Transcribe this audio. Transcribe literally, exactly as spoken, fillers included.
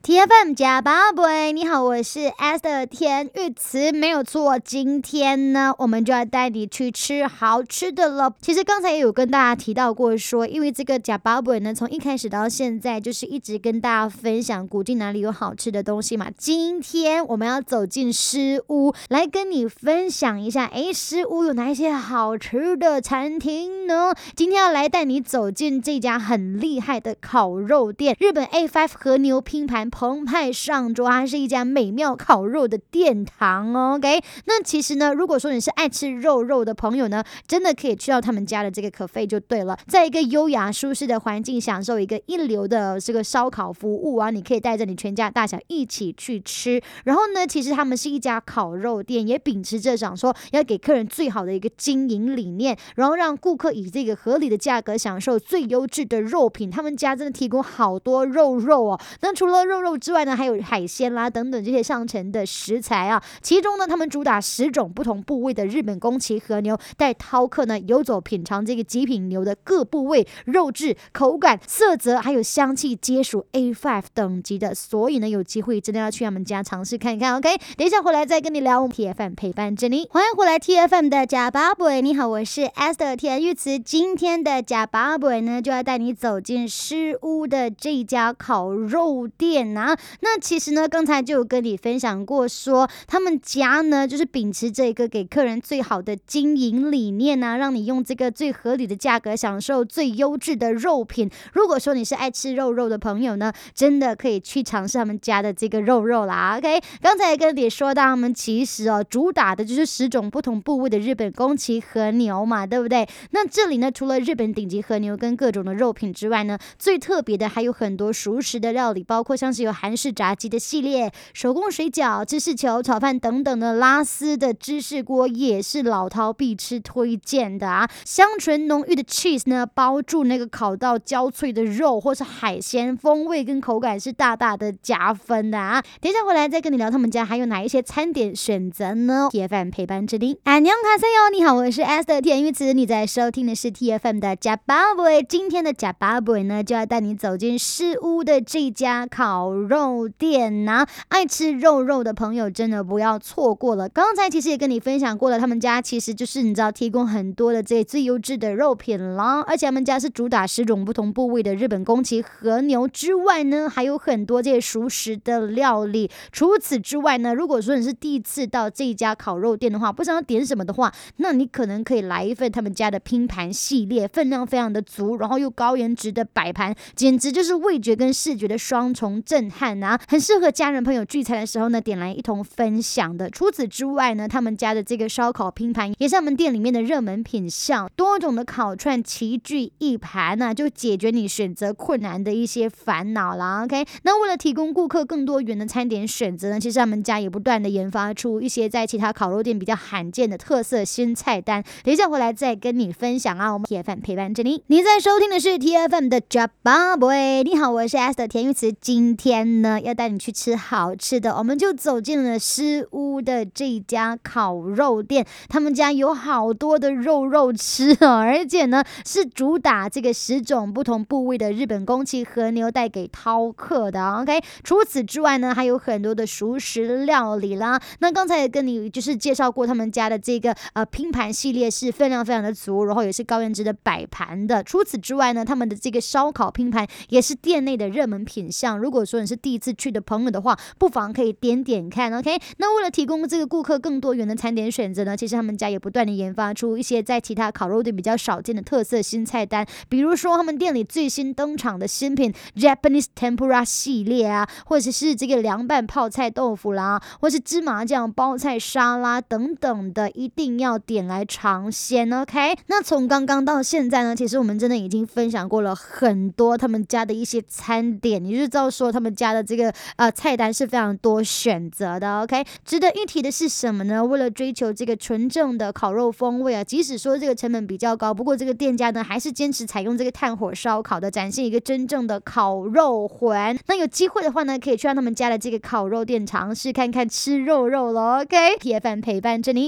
T F M 加宝贝，你好，我是 Esther 田玉慈，没有错。今天呢，我们就要带你去吃好吃的了。其实刚才也有跟大家提到过说，因为这个加宝贝呢，从一开始到现在，就是一直跟大家分享古晋哪里有好吃的东西嘛。今天我们要走进诗屋，来跟你分享一下，诶，诗屋有哪一些好吃的餐厅呢？今天要来带你走进这家很厉害的烤肉店，日本 A 五 和牛拼盘澎湃上桌，它是一家美妙烤肉的殿堂哦。OK， 那其实呢，如果说你是爱吃肉肉的朋友呢，真的可以去到他们家的这个可费就对了，在一个优雅舒适的环境，享受一个一流的这个烧烤服务啊，你可以带着你全家大小一起去吃。然后呢，其实他们是一家烤肉店，也秉持着想说要给客人最好的一个经营理念，然后让顾客以这个合理的价格享受最优质的肉品。他们家真的提供好多肉肉哦，那除了肉肉之外呢，还有海鲜啦等等这些上乘的食材啊。其中呢，他们主打十种不同部位的日本宫崎和牛，带饕客呢游走品尝这个极品牛的各部位、肉质、口感、色泽还有香气，皆属 A 五 等级的。所以呢，有机会真的要去他们家尝试看看。OK， 等一下回来再跟你聊。T F M 陪伴着你，欢迎回来 T F M 的假宝贝，你好，我是 Esther 田玉慈。今天的假宝贝呢，就要带你走进诗屋的这家烤肉店啊。那其实呢，刚才就有跟你分享过说，他们家呢就是秉持这个给客人最好的经营理念啊，让你用这个最合理的价格享受最优质的肉品。如果说你是爱吃肉肉的朋友呢，真的可以去尝试他们家的这个肉肉啦。OK， 刚才也跟你说到，他们其实哦主打的就是十种不同部位的日本宫崎和牛嘛，对不对？那这里呢，除了日本顶级和牛跟各种的肉品之外呢，最特别的还有很多熟食的料理，包括像是有韩式炸鸡的系列、手工水饺、芝士球、炒饭等等的。拉丝的芝士锅也是老饕必吃推荐的啊。香醇浓郁的 cheese 呢，包住那个烤到焦脆的肉或是海鲜，风味跟口感是大大的加分的啊。等一下回来再跟你聊他们家还有哪一些餐点选择呢？ T F M 陪伴着你，안녕하세요，你好，我是 Esther 田玉慈，你在收听的是 T F M 的假宝贝。今天的假宝贝呢，就要带你走进诗屋的这家烤肉店啊。爱吃肉肉的朋友真的不要错过了。刚才其实也跟你分享过了，他们家其实就是你知道提供很多的这最优质的肉品啦，而且他们家是主打十种不同部位的日本宫崎和牛之外呢，还有很多这些熟食的料理。除此之外呢，如果说你是第一次到这一家烤肉店的话，不知道点什么的话，那你可能可以来一份他们家的拼盘系列，分量非常的足，然后又高颜值的摆盘，简直就是味觉跟视觉的双重震撼啊，很适合家人朋友聚餐的时候呢点来一同分享的。除此之外呢，他们家的这个烧烤拼盘也是他们店里面的热门品项，多种的烤串齐聚一盘呢、啊，就解决你选择困难的一些烦恼啦。OK， 那为了提供顾客更多元的餐点选择呢，其实他们家也不断的研发出一些在其他烤肉店比较罕见的特色新菜单。等一下回来再跟你分享啊。我们 T F M 陪伴着你，你在收听的是 T F M 的假宝贝，你好，我是 Esther 田玉慈。今天呢要带你去吃好吃的，我们就走进了诗屋的这家烤肉店，他们家有好多的肉肉吃哦，而且呢是主打这个十种不同部位的日本宫崎和牛带给饕客的。 OK， 除此之外呢还有很多的熟食料理啦。那刚才也跟你就是介绍过他们家的这个呃拼盘系列是分量非常的足，然后也是高颜值的摆盘的。除此之外呢，他们的这个烧烤拼盘也是店内的热门品项，如果说你是第一次去的朋友的话，不妨可以点点看。 OK， 那为了提供这个顾客更多元的餐点选择呢，其实他们家也不断的研发出一些在其他烤肉店比较少见的特色新菜单，比如说他们店里最新登场的新品 Japanese Tempura 系列啊，或者是这个凉拌泡菜豆腐啦，或是芝麻酱包菜沙拉等等的，一定要点来尝鲜。 OK， 那从刚刚到现在呢，其实我们真的已经分享过了很多他们家的一些餐点，你就知道说他们家的这个呃菜单是非常多选择的。 OK， 值得一提的是什么呢？为了追求这个纯正的烤肉风味啊，即使说这个成本比较高，不过这个店家呢还是坚持采用这个炭火烧烤的，展现一个真正的烤肉魂。那有机会的话呢，可以去到他们家的这个烤肉店尝试看看吃肉肉了。 OK， T F M 陪伴着你。